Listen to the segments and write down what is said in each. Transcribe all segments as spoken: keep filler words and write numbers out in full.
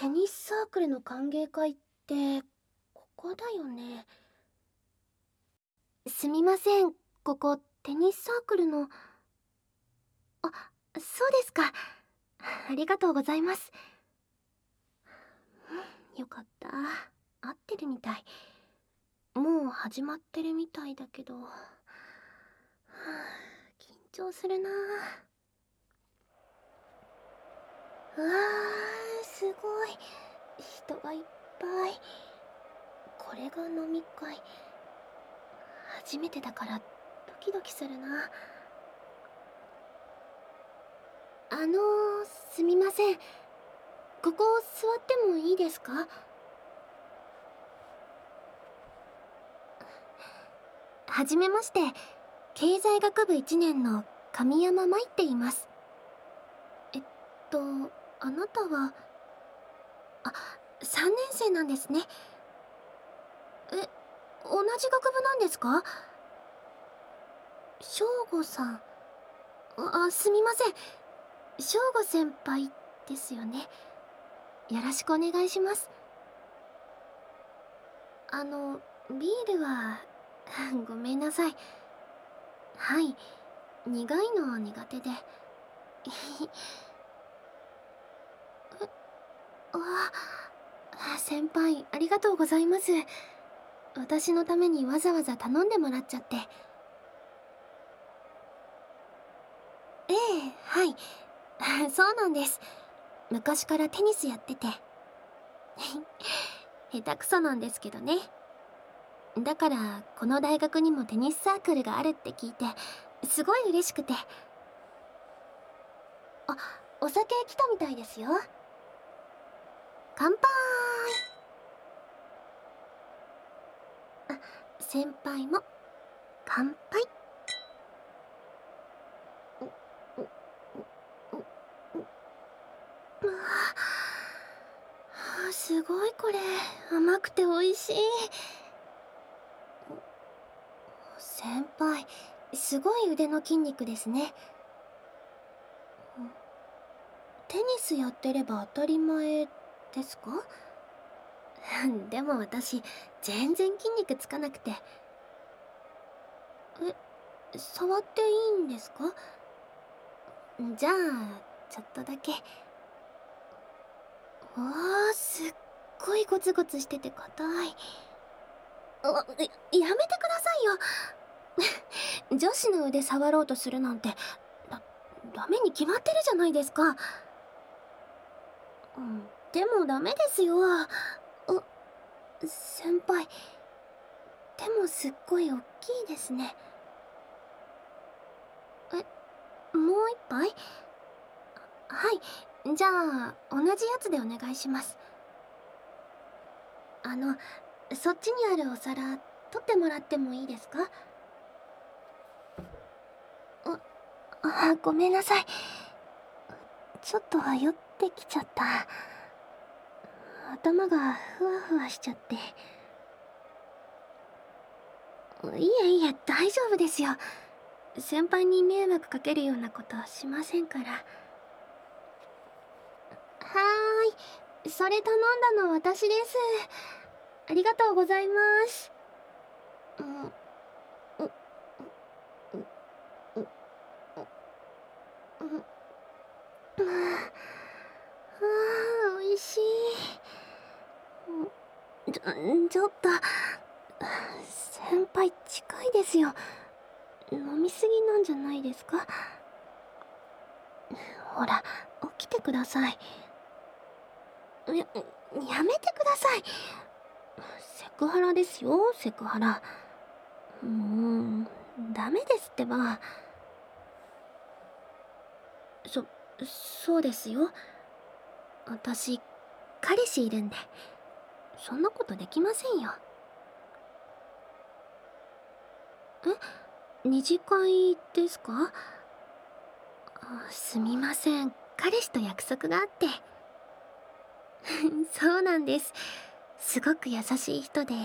テニスサークルの歓迎会って、ここだよね。すみません、ここ、テニスサークルの。あ、そうですか。ありがとうございます。うん、よかった。合ってるみたい。もう始まってるみたいだけど。はあ、緊張するな。うわー、すごい。人がいっぱい。これが飲み会。初めてだからドキドキするな。あのー、すみません。ここ座ってもいいですか？はじめまして。経済学部いちねんの神山舞って言います。えっと、あなたは。あ、さんねん生なんですね。え、同じ学部なんですか？翔吾さん。あ、あすみません。翔吾先輩ですよね。よろしくお願いします。あの、ビールはごめんなさい。はい、苦いの苦手で。あ、先輩ありがとうございます。私のためにわざわざ頼んでもらっちゃって。ええ、はい。そうなんです。昔からテニスやってて。下手くそなんですけどね。だからこの大学にもテニスサークルがあるって聞いてすごい嬉しくて。あ、お酒来たみたいですよ。乾杯。あ、先輩も乾杯。うわあ、すごいこれ。甘くて美味しい。先輩すごい腕の筋肉ですね。テニスやってれば当たり前ですか？でも私全然筋肉つかなくて。え、触っていいんですか？じゃあちょっとだけ。わあ、すっごいゴツゴツしてて硬い。あ、やめてくださいよ。女子の腕触ろうとするなんてだダメに決まってるじゃないですか。うん、でもダメですよ。あ、先輩手もすっごい大きいですね。え、もう一杯？はい、じゃあ同じやつでお願いします。あの、そっちにあるお皿取ってもらってもいいですか？あ、あ、ごめんなさい。ちょっと酔ってきちゃった。頭がふわふわしちゃって。いえいえ、大丈夫ですよ。先輩に迷惑かけるようなことはしませんから。はーい、それ頼んだの私です。ありがとうございます。うん、う、う、う、う、う、う、ああ、美味しい。ちょ、ちょっと、先輩近いですよ。飲みすぎなんじゃないですか？ほら、起きてください。や、やめてください。セクハラですよ、セクハラ。もう、ダメですってば。そ、そうですよ。私、彼氏いるんで、そんなことできませんよ。え、二次会ですか？あ、すみません。彼氏と約束があって。そうなんです。すごく優しい人で。はい、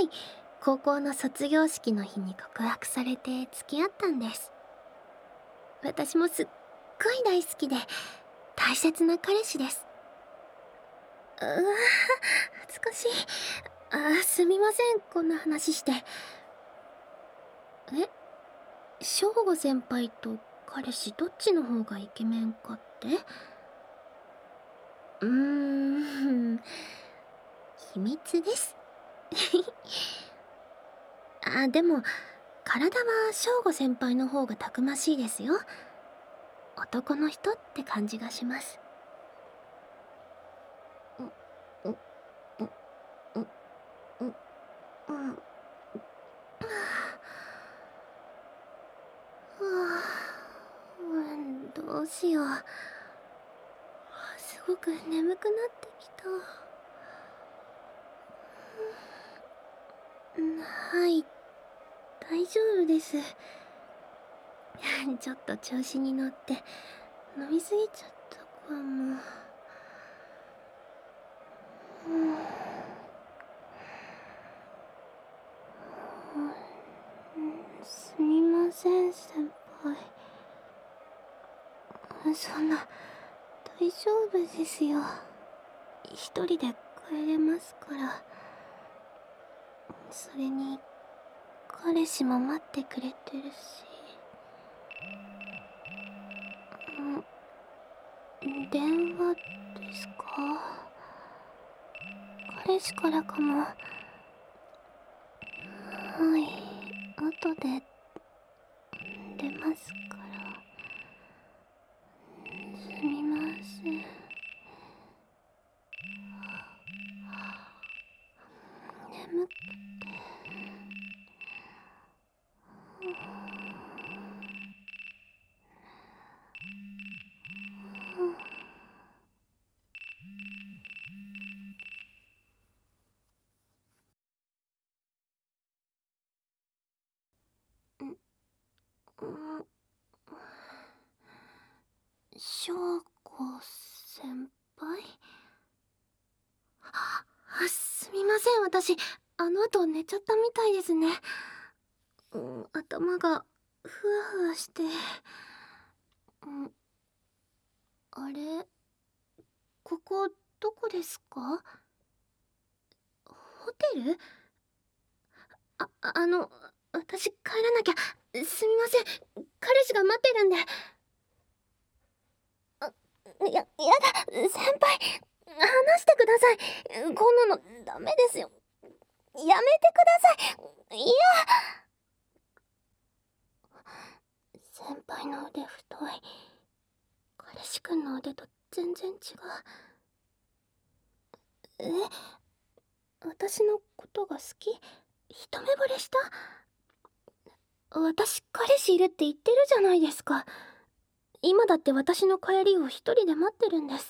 高校の卒業式の日に告白されて付き合ったんです。私もすっごい大好きで、 大切な彼氏です。うわ、恥ずかしい。あー、すみません、こんな話して。え、翔吾先輩と彼氏どっちの方がイケメンかって？うーん、秘密です。あ、でも体は翔吾先輩の方がたくましいですよ。男の人って感じがします。う、う、う、う、う、うん。はあ、うん、どうしよう。すごく眠くなってきた。うん、はい、大丈夫です。ちょっと調子に乗って飲みすぎちゃったかも。うん、すみません先輩。そんな、大丈夫ですよ。一人で帰れますから。それに彼氏も待ってくれてるし。ん、電話ですか？彼氏からかも。はい、後で出ますから。すみません。眠くて。うん翔子先輩？あ、すみません、私あの後寝ちゃったみたいですね。うん、頭がふわふわして。うん、あれ、ここどこですか？ホテル？あ、あの、私帰らなきゃ。すみません、彼氏が待ってるんで。あ、や、やだ、先輩、話してください。こんなのダメですよ。やめてください。いや、先輩の腕太い。彼氏くんの腕と全然違う。え、私のことが好き？一目惚れした？私彼氏いるって言ってるじゃないですか。今だって私の帰りを一人で待ってるんです。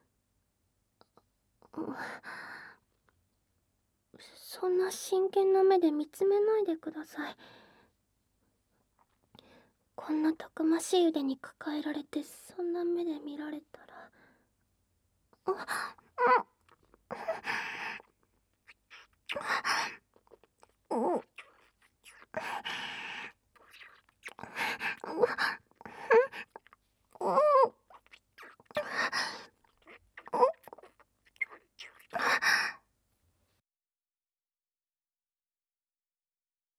そんな真剣な目で見つめないでください。こんなたくましい腕に抱えられてそんな目で見られたら。